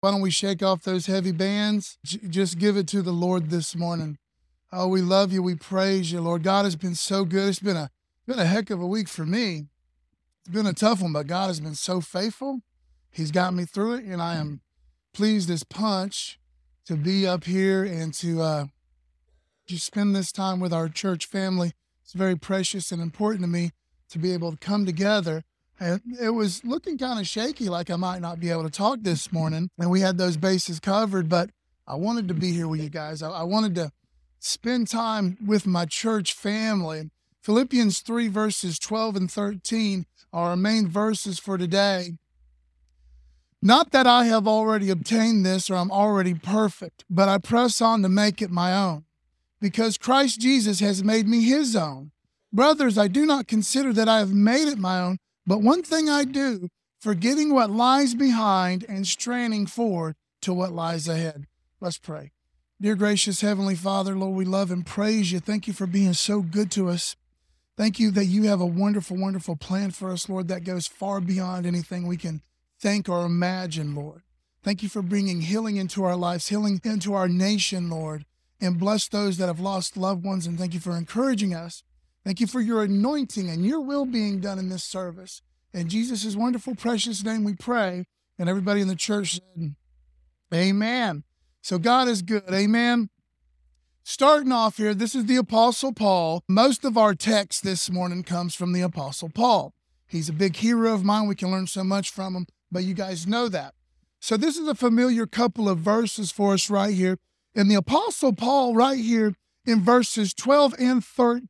Why don't we shake off those heavy bands? Just give it to the Lord this morning. Oh, we love you. We praise you, Lord. God has been so good. It's been a heck of a week for me. It's been a tough one, but God has been so faithful. He's got me through it, and I am pleased as punch to be up here and to just spend this time with our church family. It's very precious and important to me to be able to come together. And it was looking kind of shaky, like I might not be able to talk this morning. And we had those bases covered, but I wanted to be here with you guys. I wanted to spend time with my church family. Philippians 3 verses 12 and 13 are our main verses for today. Not that I have already obtained this or I'm already perfect, but I press on to make it my own, because Christ Jesus has made me his own. Brothers, I do not consider that I have made it my own, but one thing I do, forgetting what lies behind and straining forward to what lies ahead. Let's pray. Dear gracious Heavenly Father, Lord, we love and praise you. Thank you for being so good to us. Thank you that you have a wonderful, wonderful plan for us, Lord, that goes far beyond anything we can think or imagine, Lord. Thank you for bringing healing into our lives, healing into our nation, Lord, and bless those that have lost loved ones, and thank you for encouraging us. Thank you for your anointing and your will being done in this service. In Jesus' wonderful, precious name we pray. And everybody in the church said, amen. So God is good. Amen. Starting off here, this is the Apostle Paul. Most of our text this morning comes from the Apostle Paul. He's a big hero of mine. We can learn so much from him, but you guys know that. So this is a familiar couple of verses for us right here. And the Apostle Paul right here, in verses 12 and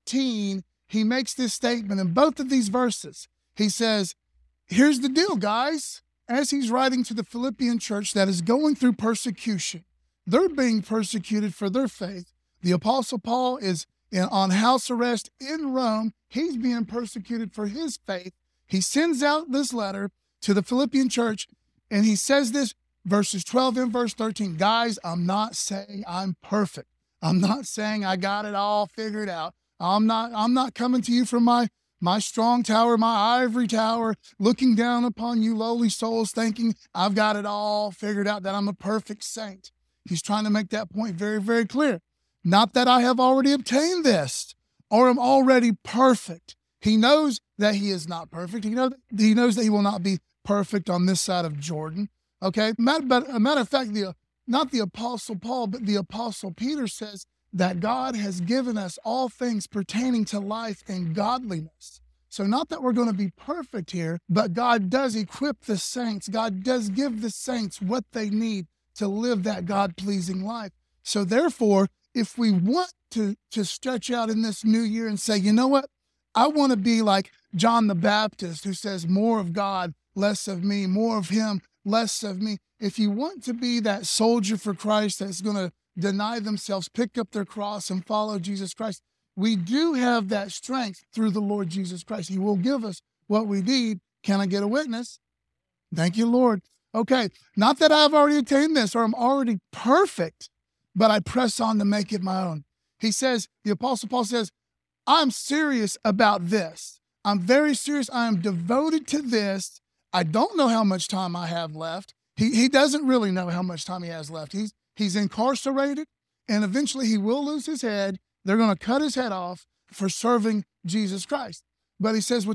13, he makes this statement in both of these verses. He says, here's the deal, guys. As he's writing to the Philippian church that is going through persecution, they're being persecuted for their faith. The Apostle Paul is on house arrest in Rome. He's being persecuted for his faith. He sends out this letter to the Philippian church, and he says this, verses 12 and verse 13, guys, I'm not saying I'm perfect. I'm not saying I got it all figured out. I'm not coming to you from my strong tower, my ivory tower, looking down upon you lowly souls, thinking I've got it all figured out, that I'm a perfect saint. He's trying to make that point very, very clear. Not that I have already obtained this or am already perfect. He knows that he is not perfect. He knows that he will not be perfect on this side of Jordan. Okay, but a matter of fact, not the Apostle Paul, but the Apostle Peter says that God has given us all things pertaining to life and godliness. So not that we're going to be perfect here, but God does equip the saints. God does give the saints what they need to live that God-pleasing life. So therefore, if we want to stretch out in this new year and say, you know what, I want to be like John the Baptist, who says more of God, less of me, more of him, less of me. If you want to be that soldier for Christ that's going to deny themselves, pick up their cross and follow Jesus Christ, we do have that strength through the Lord Jesus Christ. He will give us what we need. Can I get a witness? Thank you, Lord. Okay, not that I've already attained this or I'm already perfect, but I press on to make it my own. He says, the Apostle Paul says, I'm serious about this. I'm very serious. I am devoted to this. I don't know how much time I have left. He doesn't really know how much time he has left. He's incarcerated, and eventually he will lose his head. They're going to cut his head off for serving Jesus Christ. But he says,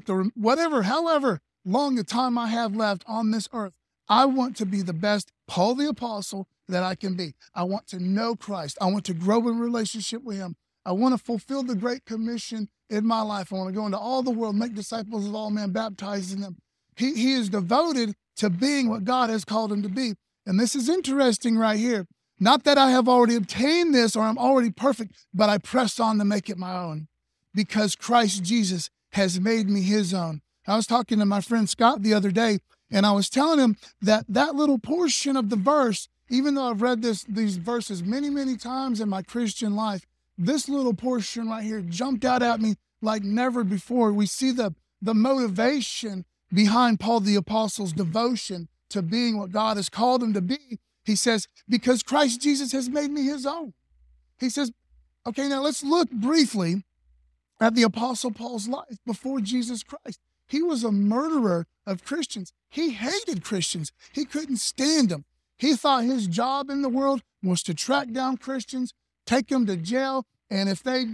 however long the time I have left on this earth, I want to be the best Paul the Apostle that I can be. I want to know Christ. I want to grow in relationship with him. I want to fulfill the Great Commission in my life. I want to go into all the world, make disciples of all men, baptizing them. He is devoted to being what God has called him to be. And this is interesting right here. Not that I have already obtained this or I'm already perfect, but I press on to make it my own, because Christ Jesus has made me his own. I was talking to my friend Scott the other day, and I was telling him that little portion of the verse, even though I've read these verses many, many times in my Christian life, this little portion right here jumped out at me like never before. We see the motivation behind Paul the Apostle's devotion to being what God has called him to be. He says, because Christ Jesus has made me his own. He says, okay, now let's look briefly at the Apostle Paul's life before Jesus Christ. He was a murderer of Christians. He hated Christians. He couldn't stand them. He thought his job in the world was to track down Christians, take them to jail, and if they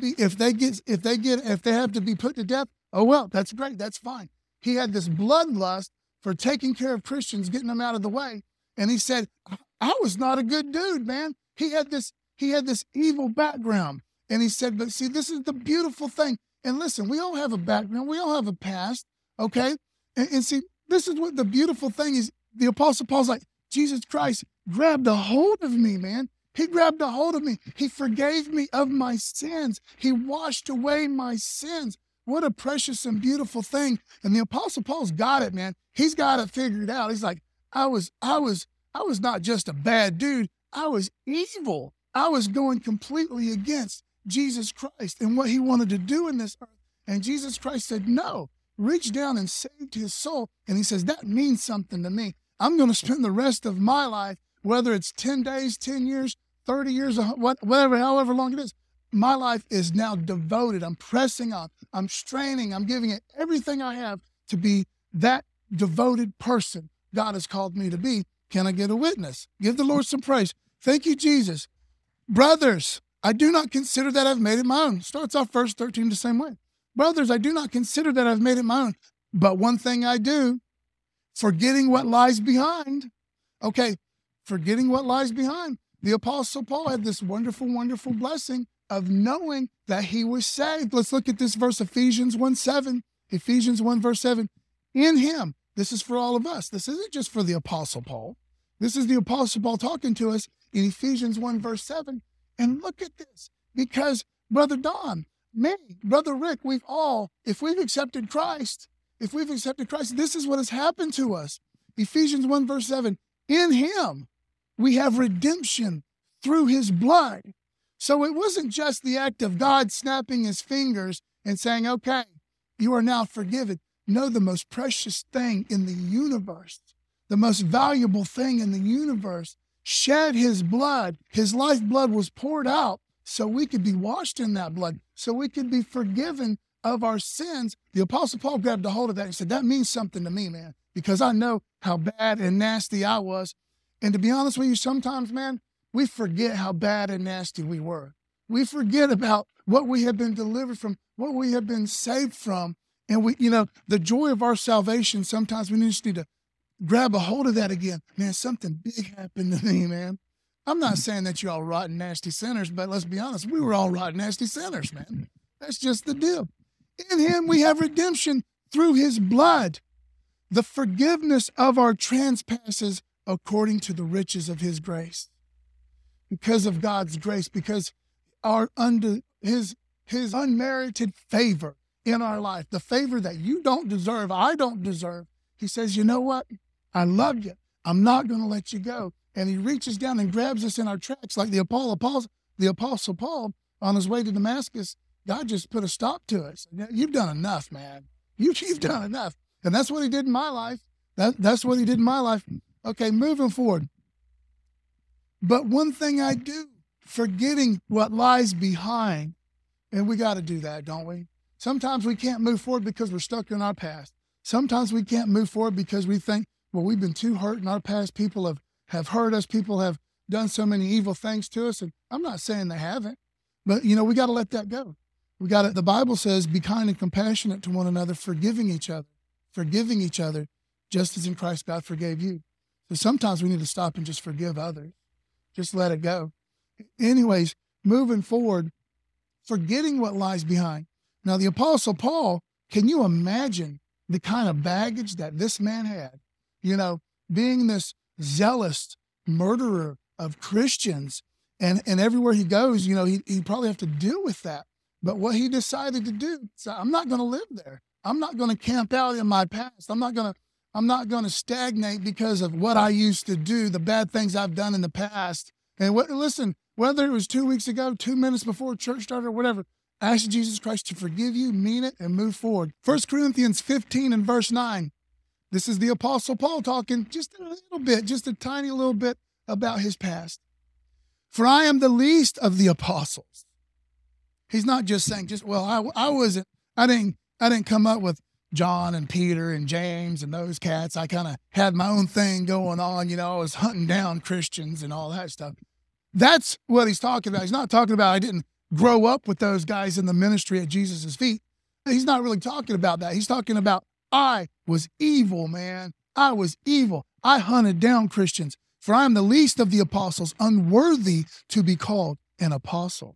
have to be put to death, oh well, that's great, that's fine. He had this bloodlust for taking care of Christians, getting them out of the way. And he said, I was not a good dude, man. He had this evil background. And he said, but see, this is the beautiful thing. And listen, we all have a background. We all have a past, okay? And see, this is what the beautiful thing is. The Apostle Paul's like, Jesus Christ grabbed a hold of me, man. He grabbed a hold of me. He forgave me of my sins. He washed away my sins. What a precious and beautiful thing. And the Apostle Paul's got it, man. He's got it figured out. He's like, I was not just a bad dude. I was evil. I was going completely against Jesus Christ and what he wanted to do in this earth. And Jesus Christ said, no, reach down and saved his soul. And he says, that means something to me. I'm going to spend the rest of my life, whether it's 10 days, 10 years, 30 years, whatever, however long it is. My life is now devoted. I'm pressing on. I'm straining. I'm giving it everything I have to be that devoted person God has called me to be. Can I get a witness? Give the Lord some praise. Thank you, Jesus. Brothers, I do not consider that I've made it my own. Starts off verse 13 the same way. Brothers, I do not consider that I've made it my own. But one thing I do, forgetting what lies behind. Okay, forgetting what lies behind. The Apostle Paul had this wonderful, wonderful blessing of knowing that he was saved. Let's look at this verse, Ephesians 1:7. Ephesians 1 verse 7. In him, this is for all of us. This isn't just for the Apostle Paul. This is the Apostle Paul talking to us in Ephesians 1 verse 7. And look at this, because Brother Don, me, Brother Rick, if we've accepted Christ, this is what has happened to us. Ephesians 1 verse 7, in him we have redemption through his blood. So it wasn't just the act of God snapping his fingers and saying, okay, you are now forgiven. No, the most precious thing in the universe, the most valuable thing in the universe, shed his blood. His lifeblood was poured out so we could be washed in that blood, so we could be forgiven of our sins. The Apostle Paul grabbed a hold of that and said, that means something to me, man, because I know how bad and nasty I was. And to be honest with you, sometimes, man, we forget how bad and nasty we were. We forget about what we have been delivered from, what we have been saved from. And the joy of our salvation, sometimes we just need to grab a hold of that again. Man, something big happened to me, man. I'm not saying that you're all rotten, nasty sinners, but let's be honest, we were all rotten, nasty sinners, man. That's just the deal. In him we have redemption through his blood, the forgiveness of our trespasses according to the riches of his grace. Because of God's grace, because his unmerited favor in our life, the favor that you don't deserve, I don't deserve. He says, you know what? I love you. I'm not going to let you go. And he reaches down and grabs us in our tracks like the Apostle Paul on his way to Damascus. God just put a stop to us. You've done enough, man. You've done enough. And that's what he did in my life. That's what he did in my life. Okay, moving forward. But one thing I do, forgetting what lies behind. And we got to do that, don't we? Sometimes we can't move forward because we're stuck in our past. Sometimes we can't move forward because we think, well, we've been too hurt in our past. People have hurt us. People have done so many evil things to us. And I'm not saying they haven't, but we got to let that go. The Bible says, be kind and compassionate to one another, forgiving each other, just as in Christ God forgave you. So sometimes we need to stop and just forgive others. Just let it go. Anyways, moving forward, forgetting what lies behind. Now, the Apostle Paul, can you imagine the kind of baggage that this man had? Being this zealous murderer of Christians, and everywhere he goes, he probably have to deal with that. But what he decided to do, so I'm not going to live there. I'm not going to camp out in my past. I'm not going to stagnate because of what I used to do, the bad things I've done in the past. And listen, whether it was 2 weeks ago, 2 minutes before church started, or whatever, ask Jesus Christ to forgive you, mean it, and move forward. 1 Corinthians 15 and verse 9. This is the Apostle Paul talking just a little bit, just a tiny little bit about his past. For I am the least of the apostles. He's not just saying, I didn't come up with John and Peter and James and those cats. I kind of had my own thing going on. I was hunting down Christians and all that stuff. That's what he's talking about. He's not talking about I didn't grow up with those guys in the ministry at Jesus' feet. He's not really talking about that. He's talking about I was evil, man. I was evil. I hunted down Christians. For I am the least of the apostles, unworthy to be called an apostle,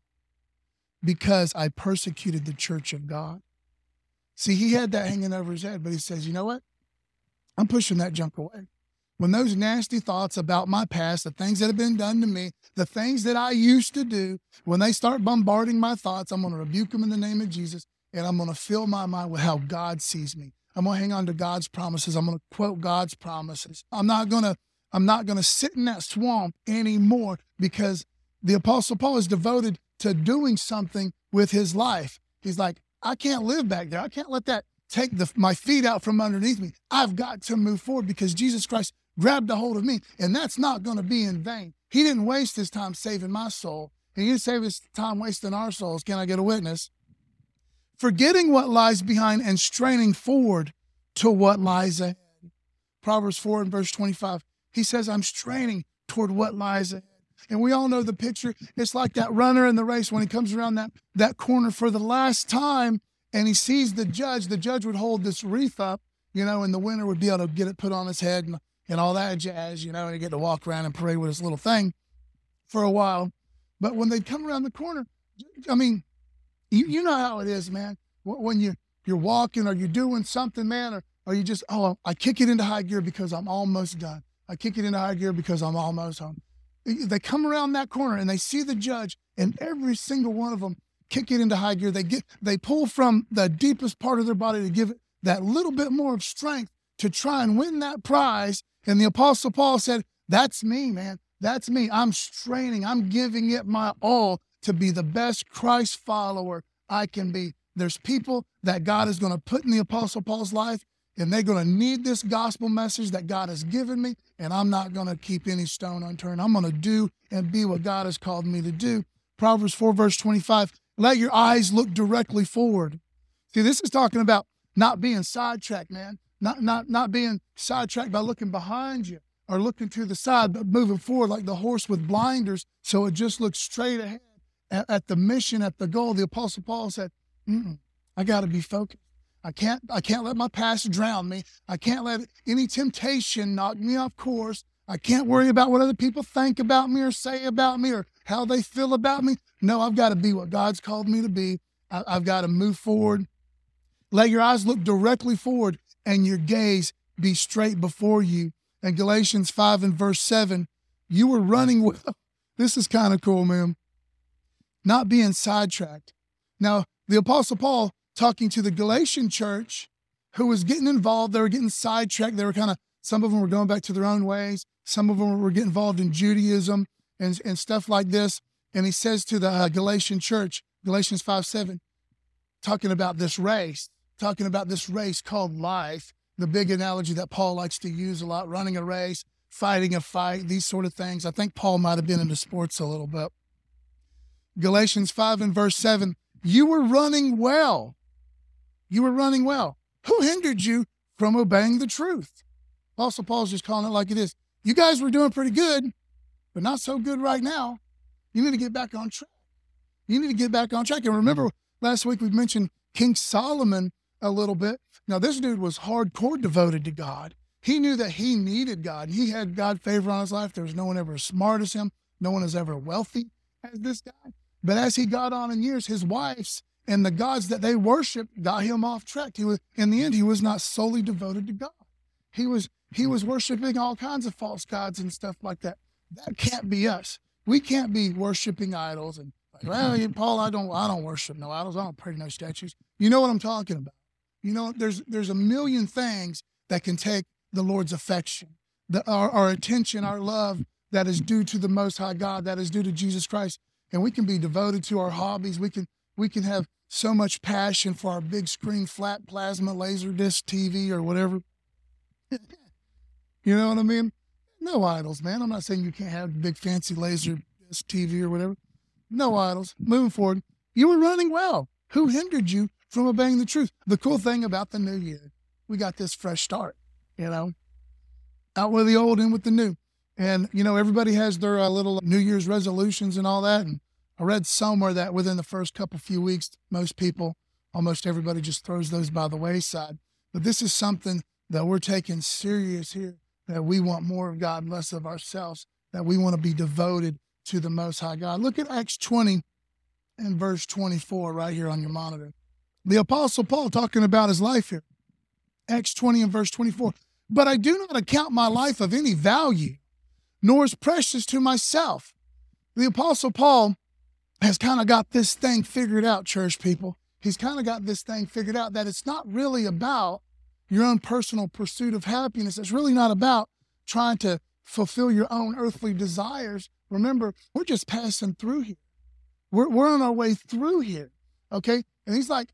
because I persecuted the church of God. See, he had that hanging over his head, but he says, you know what? I'm pushing that junk away. When those nasty thoughts about my past, the things that have been done to me, the things that I used to do, when they start bombarding my thoughts, I'm going to rebuke them in the name of Jesus, and I'm going to fill my mind with how God sees me. I'm going to hang on to God's promises. I'm going to quote God's promises. I'm not going to sit in that swamp anymore, because the Apostle Paul is devoted to doing something with his life. He's like, I can't live back there. I can't let that take my feet out from underneath me. I've got to move forward because Jesus Christ grabbed a hold of me, and that's not going to be in vain. He didn't waste his time saving my soul. He didn't save his time wasting our souls. Can I get a witness? Forgetting what lies behind and straining forward to what lies ahead. Proverbs 4 and verse 25. He says, I'm straining toward what lies ahead. And we all know the picture. It's like that runner in the race when he comes around that corner for the last time and he sees the judge. The judge would hold this wreath up, and the winner would be able to get it put on his head and all that jazz, and he'd get to walk around and parade with his little thing for a while. But when they come around the corner, I mean, you know how it is, man. When you're walking or you're doing something, man, or you just, I kick it into high gear because I'm almost done. I kick it into high gear because I'm almost home. They come around that corner and they see the judge, and every single one of them kick it into high gear. They pull from the deepest part of their body to give it that little bit more of strength to try and win that prize. And the Apostle Paul said, that's me, man. That's me. I'm straining. I'm giving it my all to be the best Christ follower I can be. There's people that God is going to put in the Apostle Paul's life, and they're going to need this gospel message that God has given me, and I'm not going to keep any stone unturned. I'm going to do and be what God has called me to do. Proverbs 4, verse 25, let your eyes look directly forward. See, this is talking about not being sidetracked, man. Not being sidetracked by looking behind you or looking to the side, but moving forward like the horse with blinders, so it just looks straight ahead at the mission, at the goal. The Apostle Paul said, I got to be focused. I can't let my past drown me. I can't let any temptation knock me off course. I can't worry about what other people think about me or say about me or how they feel about me. No, I've got to be what God's called me to be. I've got to move forward. Let your eyes look directly forward and your gaze be straight before you. And Galatians 5 and verse 7, you were running well. This is kind of cool, man. Not being sidetracked. Now, the Apostle Paul, talking to the Galatian church who was getting involved, they were getting sidetracked. They were some of them were going back to their own ways. Some of them were getting involved in Judaism and stuff like this. And he says to the Galatian church, Galatians 5:7, talking about this race called life, the big analogy that Paul likes to use a lot, running a race, fighting a fight, these sort of things. I think Paul might have been into sports a little bit. Galatians 5 and verse 7, you were running well. You were running well. Who hindered you from obeying the truth? Apostle Paul's just calling it like it is. You guys were doing pretty good, but not so good right now. You need to get back on track. You need to get back on track. And remember, last week we mentioned King Solomon a little bit. Now, this dude was hardcore devoted to God. He knew that he needed God. He had God favor on his life. There was no one ever as smart as him. No one is ever wealthy as this guy. But as he got on in years, his wives and the gods that they worshiped got him off track. In the end, he was not solely devoted to God. He was worshiping all kinds of false gods and stuff like that. That can't be us. We can't be worshiping idols and Paul, I don't worship no idols. I don't pray to no statues. You know what I'm talking about. There's a million things that can take the Lord's affection, our attention, our love that is due to the Most High God, that is due to Jesus Christ. And we can be devoted to our hobbies. We can have so much passion for our big screen, flat plasma, laser disc TV or whatever. You know what I mean? No idols, man. I'm not saying you can't have big fancy laser disc TV or whatever. No idols. Moving forward. You were running well. Who hindered you from obeying the truth. The cool thing about the new year, we got this fresh start, out with the old, in with the new. And, everybody has their little New Year's resolutions and all that. And I read somewhere that within the first few weeks, most people, almost everybody just throws those by the wayside. But this is something that we're taking serious here, that we want more of God and less of ourselves, that we want to be devoted to the Most High God. Look at Acts 20 and verse 24 right here on your monitor. The Apostle Paul talking about his life here. Acts 20 and verse 24. But I do not account my life of any value, nor is precious to myself. The Apostle Paul has kind of got this thing figured out, church people. He's kind of got this thing figured out that it's not really about your own personal pursuit of happiness. It's really not about trying to fulfill your own earthly desires. Remember, we're just passing through here. We're on our way through here, okay? And he's like,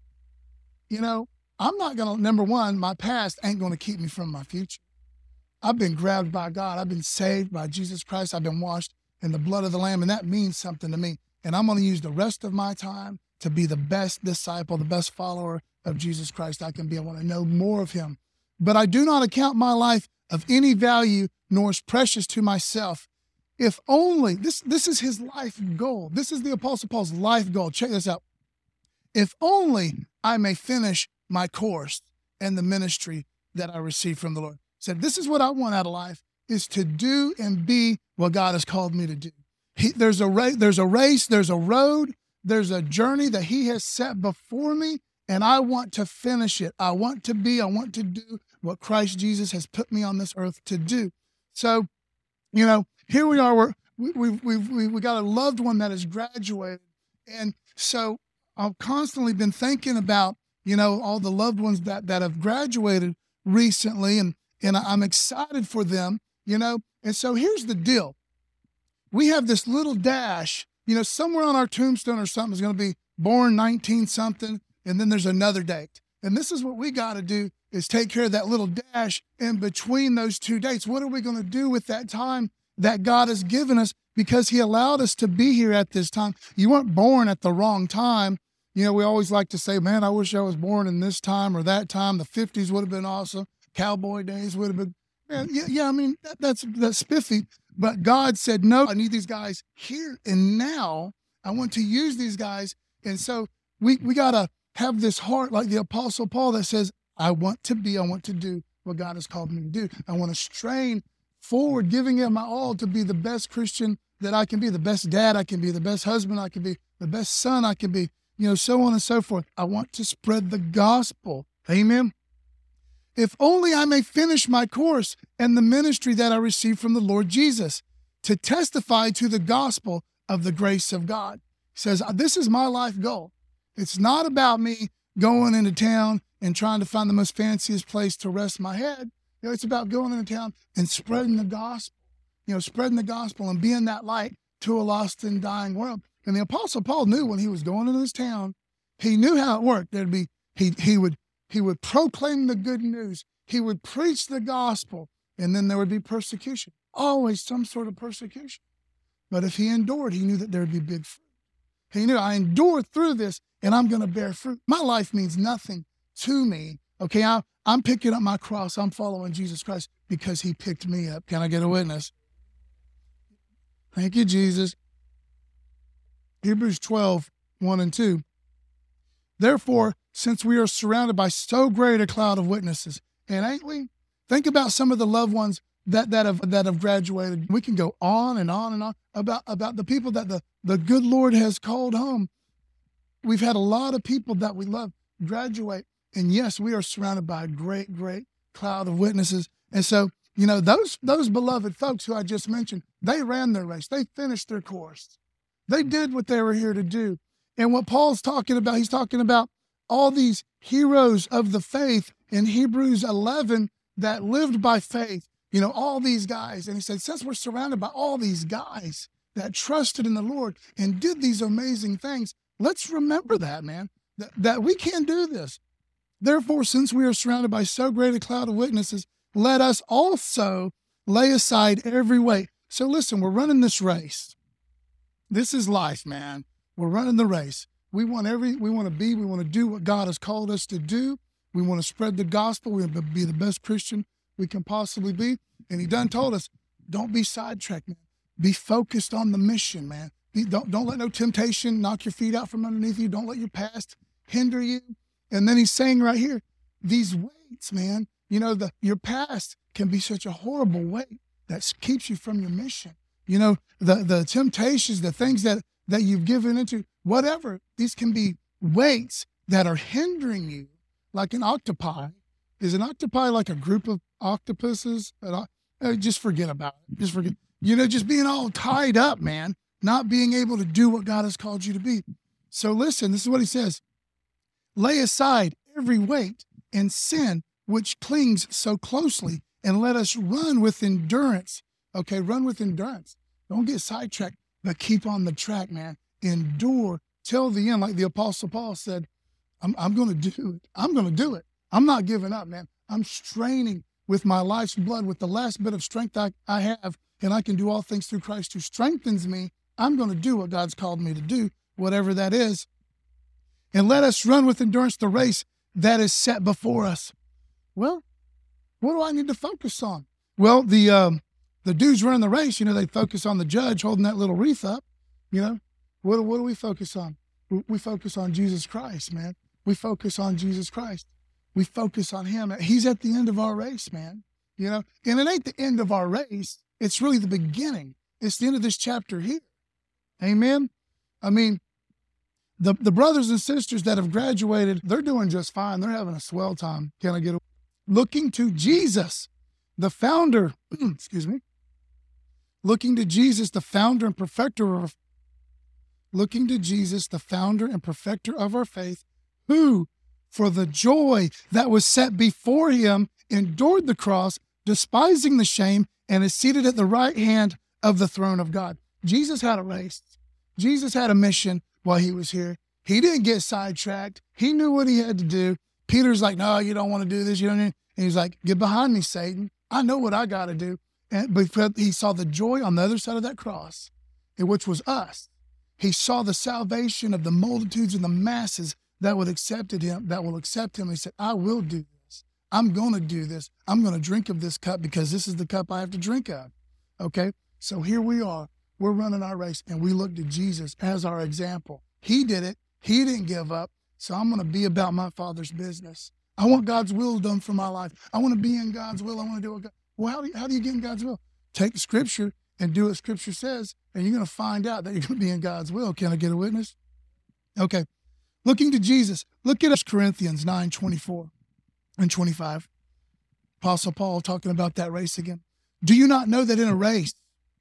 I'm not going to, number one, my past ain't going to keep me from my future. I've been grabbed by God. I've been saved by Jesus Christ. I've been washed in the blood of the Lamb, and that means something to me. And I'm going to use the rest of my time to be the best disciple, the best follower of Jesus Christ I can be. I want to know more of him. But I do not account my life of any value, nor is precious to myself. If only, this is his life goal. This is the Apostle Paul's life goal. Check this out. If only I may finish my course and the ministry that I received from the Lord. He said, this is what I want out of life, is to do and be what God has called me to do. There's a race, there's a road, there's a journey that he has set before me, and I want to finish it. I want to do what Christ Jesus has put me on this earth to do. So, here we are. We got a loved one that has graduated. And so I've constantly been thinking about, all the loved ones that have graduated recently, and I'm excited for them, And so here's the deal. We have this little dash, somewhere on our tombstone or something is going to be born 19 something, and then there's another date. And this is what we got to do, is take care of that little dash in between those two dates. What are we going to do with that time that God has given us, because he allowed us to be here at this time? You weren't born at the wrong time. We always like to say, man, I wish I was born in this time or that time. The 50s would have been awesome. Cowboy days would have been, man, that's spiffy. But God said, no, I need these guys here and now. I want to use these guys. And so we got to have this heart like the Apostle Paul that says, I want to do what God has called me to do. I want to strain forward, giving it my all to be the best Christian that I can be, the best dad I can be, the best husband I can be, the best son I can be, so on and so forth. I want to spread the gospel. Amen. If only I may finish my course and the ministry that I received from the Lord Jesus, to testify to the gospel of the grace of God. He says, this is my life goal. It's not about me going into town and trying to find the most fanciest place to rest my head. It's about going into town and spreading the gospel, spreading the gospel and being that light to a lost and dying world. And the Apostle Paul knew when he was going into this town, he knew how it worked. He would proclaim the good news. He would preach the gospel, and then there would be persecution, always some sort of persecution. But if he endured, he knew that there would be big fruit. He knew, I endured through this, and I'm going to bear fruit. My life means nothing to me. Okay, I'm picking up my cross. I'm following Jesus Christ because he picked me up. Can I get a witness? Thank you, Jesus. Hebrews 12, 1 and 2. Therefore, since we are surrounded by so great a cloud of witnesses, and ain't we? Think about some of the loved ones that have graduated. We can go on and on and on about the people that the good Lord has called home. We've had a lot of people that we love graduate. And yes, we are surrounded by a great, great cloud of witnesses. And so, those beloved folks who I just mentioned, they ran their race. They finished their course. They did what they were here to do. And what Paul's talking about, he's talking about all these heroes of the faith in Hebrews 11 that lived by faith, all these guys. And he said, since we're surrounded by all these guys that trusted in the Lord and did these amazing things, let's remember that, man, that we can do this. Therefore, since we are surrounded by so great a cloud of witnesses, let us also lay aside every weight. So listen, we're running this race. This is life, man. We're running the race. We want to do what God has called us to do. We want to spread the gospel. We want to be the best Christian we can possibly be. And he done told us, don't be sidetracked, man. Be focused on the mission, man. Don't let no temptation knock your feet out from underneath you. Don't let your past hinder you. And then he's saying right here, these weights, man, your past can be such a horrible weight that keeps you from your mission. The temptations, the things that you've given into, whatever, these can be weights that are hindering you, like an octopi. Is an octopi like a group of octopuses? Just forget about it. Just forget. Just being all tied up, man, not being able to do what God has called you to be. So listen, this is what he says. Lay aside every weight and sin which clings so closely, and let us run with endurance. Okay, run with endurance. Don't get sidetracked, but keep on the track, man. Endure till the end. Like the Apostle Paul said, I'm going to do it. I'm going to do it. I'm not giving up, man. I'm straining with my life's blood, with the last bit of strength I have, and I can do all things through Christ who strengthens me. I'm going to do what God's called me to do, whatever that is. And let us run with endurance the race that is set before us. Well, what do I need to focus on? Well, the dudes running the race, they focus on the judge holding that little wreath up. What do we focus on? We focus on Jesus Christ, man. We focus on Jesus Christ. We focus on him. He's at the end of our race, man. And it ain't the end of our race. It's really the beginning. It's the end of this chapter here. Amen. I mean, the brothers and sisters that have graduated, they're doing just fine. They're having a swell time. Can I get looking to Jesus, the founder, looking to Jesus, the founder and perfecter of our faith, who, for the joy that was set before him, endured the cross, despising the shame, and is seated at the right hand of the throne of God. Jesus had a race. Jesus had a mission while he was here. He didn't get sidetracked. He knew what he had to do. Peter's like, no, you don't want to do this. You don't need. And he's like, get behind me, Satan. I know what I got to do. But he saw the joy on the other side of that cross, which was us. He saw the salvation of the multitudes and the masses that will accept him. He said, I will do this. I'm going to do this. I'm going to drink of this cup because this is the cup I have to drink of. Okay? So here we are. We're running our race, and we look to Jesus as our example. He did it. He didn't give up. So I'm going to be about my Father's business. I want God's will done for my life. I want to be in God's will. I want to do what God. Well, how do you get in God's will? Take Scripture and do what Scripture says, and you're going to find out that you're going to be in God's will. Can I get a witness? Okay. Looking to Jesus. Look at 1 Corinthians 9:24 and 25. Apostle Paul talking about that race again. Do you not know that in a race,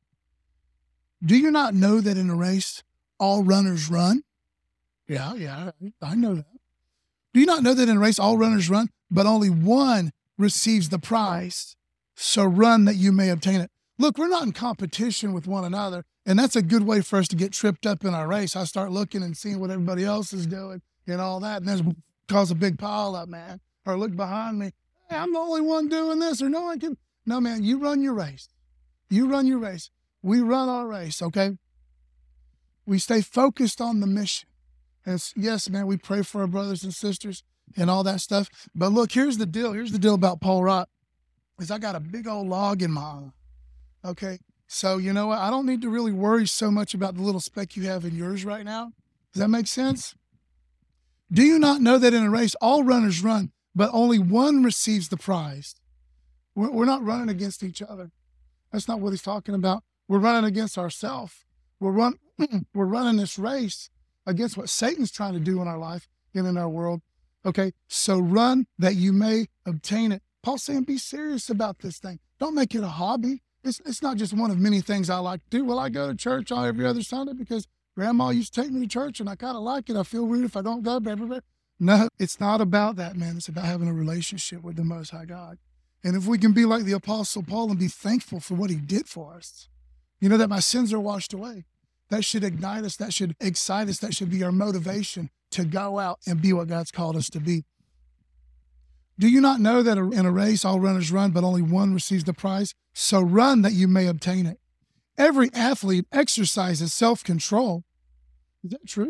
all runners run? Yeah, I know that. Do you not know that in a race, all runners run, but only one receives the prize? So run that you may obtain it. Look, we're not in competition with one another, and that's a good way for us to get tripped up in our race. I start looking and seeing what everybody else is doing and all that, and that's cause a big pile up, man. Or look behind me. Hey, I'm the only one doing this, or no one can. No, man, you run your race. You run your race. We run our race, okay? We stay focused on the mission. And yes, man, we pray for our brothers and sisters and all that stuff. But look, here's the deal. Here's the deal about Paul Rott, is I got a big old log in my eye. Okay, so you know what? I don't need to really worry so much about the little speck you have in yours right now. Does that make sense? Do you not know that in a race, all runners run, but only one receives the prize? We're not running against each other. That's not what he's talking about. We're running against ourselves. We're running this race against what Satan's trying to do in our life and in our world. Okay, so run that you may obtain it. Paul's saying be serious about this thing. Don't make it a hobby. It's not just one of many things I like to do. Well, I go to church every other Sunday because Grandma used to take me to church and I kind of like it. I feel weird if I don't go. Blah, blah, blah. No, it's not about that, man. It's about having a relationship with the Most High God. And if we can be like the Apostle Paul and be thankful for what he did for us, that my sins are washed away. That should ignite us. That should excite us. That should be our motivation to go out and be what God's called us to be. Do you not know that in a race, all runners run, but only one receives the prize? So run that you may obtain it. Every athlete exercises self-control. Is that true?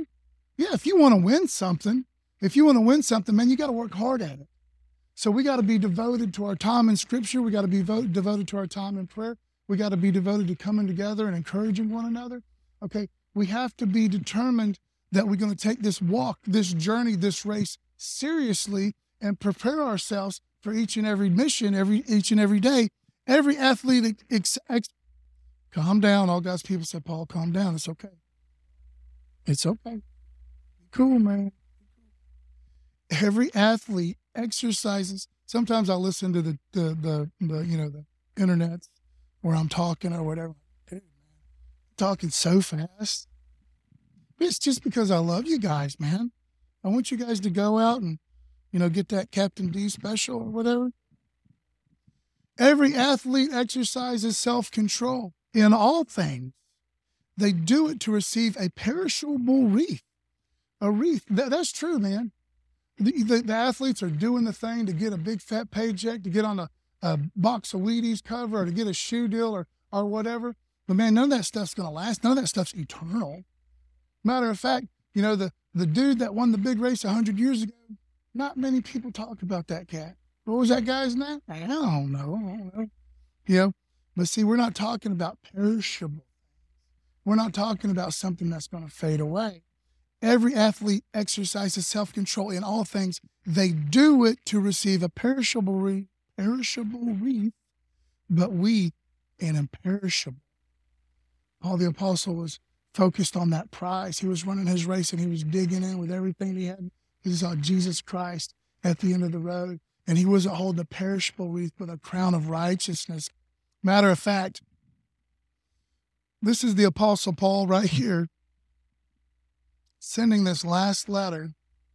Yeah, if you want to win something, man, you got to work hard at it. So we got to be devoted to our time in Scripture. We got to be devoted to our time in prayer. We got to be devoted to coming together and encouraging one another. Okay, we have to be determined that we're going to take this walk, this journey, this race seriously and prepare ourselves for each and every mission, each and every day. Every athlete, calm down. All God's people said, Paul, calm down. It's okay. It's okay. Cool, man. Every athlete exercises. Sometimes I listen to the internet where I'm talking or whatever. Dude, man, talking so fast. It's just because I love you guys, man. I want you guys to go out and, get that Captain D special or whatever. Every athlete exercises self-control in all things. They do it to receive a perishable wreath. A wreath. That's true, man. The athletes are doing the thing to get a big fat paycheck, to get on a box of Wheaties cover, or to get a shoe deal or whatever. But man, none of that stuff's going to last. None of that stuff's eternal. Matter of fact, the dude that won the big race 100 years ago, not many people talk about that cat. What was that guy's name? I don't know. But see, we're not talking about perishable. We're not talking about something that's going to fade away. Every athlete exercises self-control in all things. They do it to receive a perishable wreath, but we an imperishable. Paul the Apostle was focused on that prize. He was running his race and he was digging in with everything he had. He saw Jesus Christ at the end of the road, and he wasn't holding a perishable wreath but a crown of righteousness. Matter of fact, this is the Apostle Paul right here, sending this last letter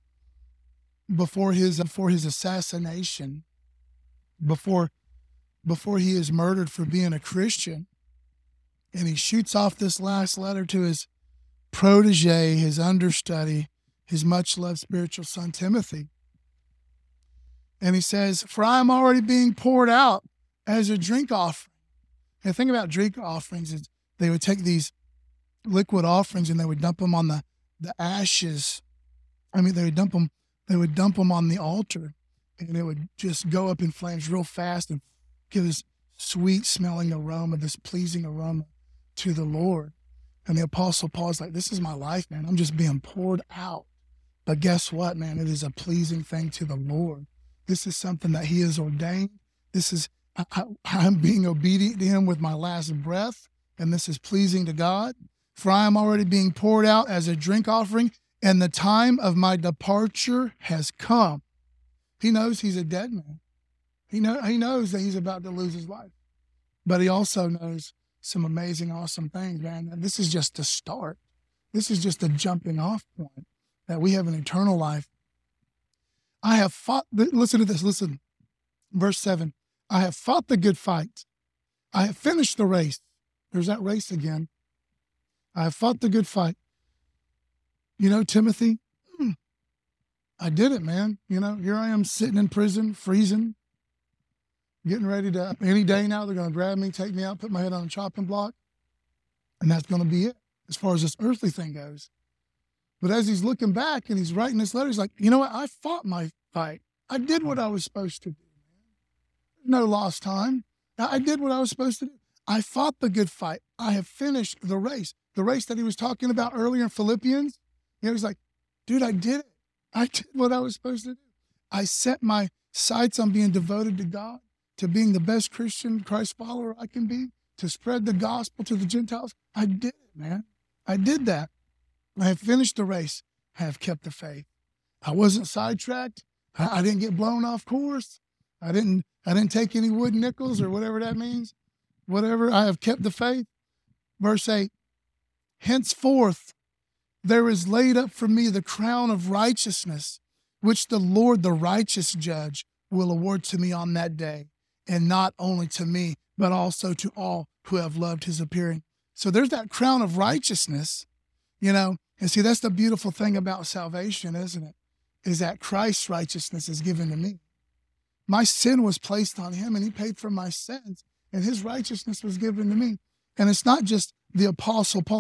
before his assassination, before he is murdered for being a Christian. And he shoots off this last letter to his protege, his understudy, his much-loved spiritual son, Timothy. And he says, for I am already being poured out as a drink offering. And the thing about drink offerings is they would take these liquid offerings and they would dump them on the ashes. They would dump them on the altar, and it would just go up in flames real fast and give this sweet smelling aroma, this pleasing aroma to the Lord. And the Apostle Paul's like, this is my life, man. I'm just being poured out. But guess what, man? It is a pleasing thing to the Lord. This is something that he has ordained. I'm being obedient to him with my last breath, and this is pleasing to God. For I am already being poured out as a drink offering, and the time of my departure has come. He knows he's a dead man. He knows that he's about to lose his life. But he also knows some amazing, awesome things, man. And this is just the start. This is just a jumping off point, that we have an eternal life. I have fought, listen to this, listen. Verse 7, I have fought the good fight. I have finished the race. There's that race again. I have fought the good fight. Timothy, I did it, man. Here I am sitting in prison, freezing, getting ready to, any day now, they're going to grab me, take me out, put my head on a chopping block. And that's going to be it as far as this earthly thing goes. But as he's looking back and he's writing this letter, he's like, you know what? I fought my fight. I did what I was supposed to do. No lost time. I did what I was supposed to do. I fought the good fight. I have finished the race that he was talking about earlier in Philippians. He's like, dude, I did it. I did what I was supposed to do. I set my sights on being devoted to God, to being the best Christian Christ follower I can be, to spread the gospel to the Gentiles. I did it, man. I did that. I have finished the race. I have kept the faith. I wasn't sidetracked. I didn't get blown off course. I didn't take any wood nickels or whatever that means. Whatever. I have kept the faith. Verse 8, henceforth there is laid up for me the crown of righteousness, which the Lord, the righteous judge, will award to me on that day, and not only to me, but also to all who have loved his appearing. So there's that crown of righteousness, and see, that's the beautiful thing about salvation, isn't it? Is that Christ's righteousness is given to me. My sin was placed on him, and he paid for my sins, and his righteousness was given to me. And it's not just the Apostle Paul.